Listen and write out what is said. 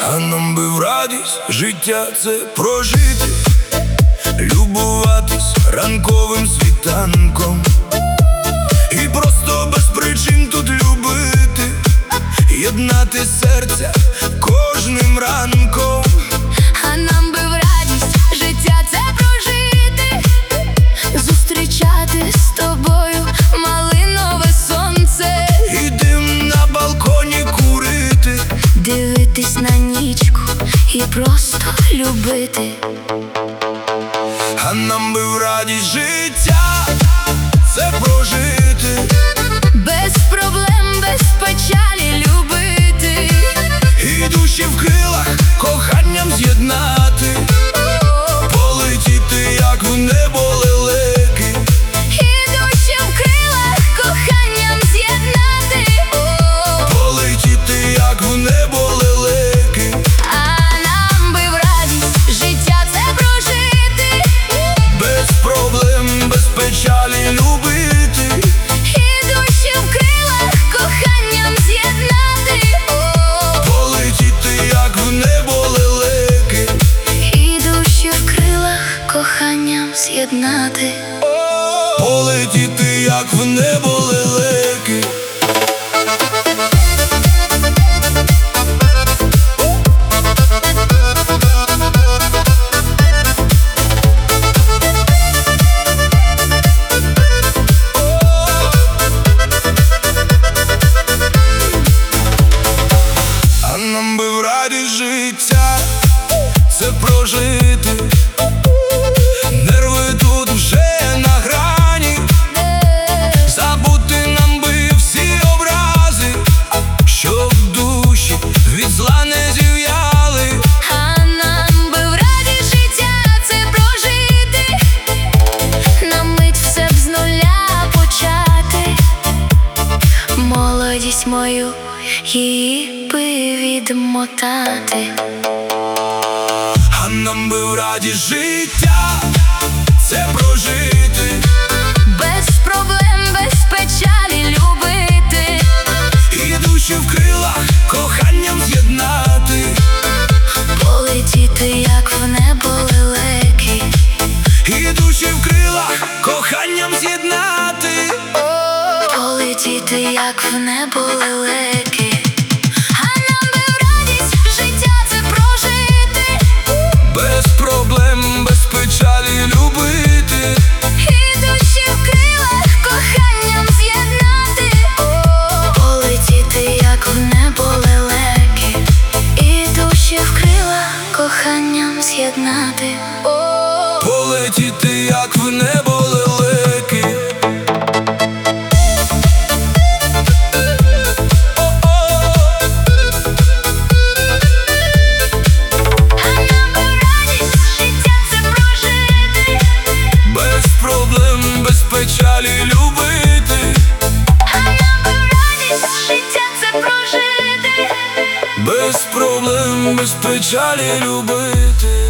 А нам би в радість життя це прожити, любуватись ранковим світанком і просто без причин тут любити, єднати серця кожним ранком. А нам би в радість життя це прожити, зустрічати з тобою малинове сонце І дим на балконі курити, дивитись на нічку і просто любити. А нам би в радість життя це прожити, без проблем, без печалі любити, і душі в крилах коханням з'єднати, полетіти, як в небо лелеки, і душі в крилах коханням з'єднати, полетіти, як в небо лелеки. а нам би в радість життя це прожити, Без проблем, без печалі любити, і душі в крилах коханням з'єднати, полетіти, як в небо лелеки, і душі в крилах коханням з'єднати. полетіти, як в небо лелеки. А нам би в радість життя це прожити, нерви тут вже на грані, забути нам би всі образи, щоб душі від зла не зів'яли. А нам би в радість життя це прожити, на мить все б з нуля почати, молодість мою її би відмотати. А нам би в радість життя це прожити, Без проблем, без печалі любити, і душі в крилах коханням з'єднати, полетіти, як в небо лелеки, і душі в крилах коханням з'єднати, полетіти, як в небо лелеки. А нам би в радість життя це прожити, без проблем, без печалі любити, і душі в крилах коханням з'єднати, полетіти, як в небо лелеки, і душі в крилах коханням з'єднати, полетіти, як в небо лелеки. а нам би в радість життя це прожити, Без проблем, без печалі любити, а нам би в радість життя це прожити, без проблем, без печалі любити.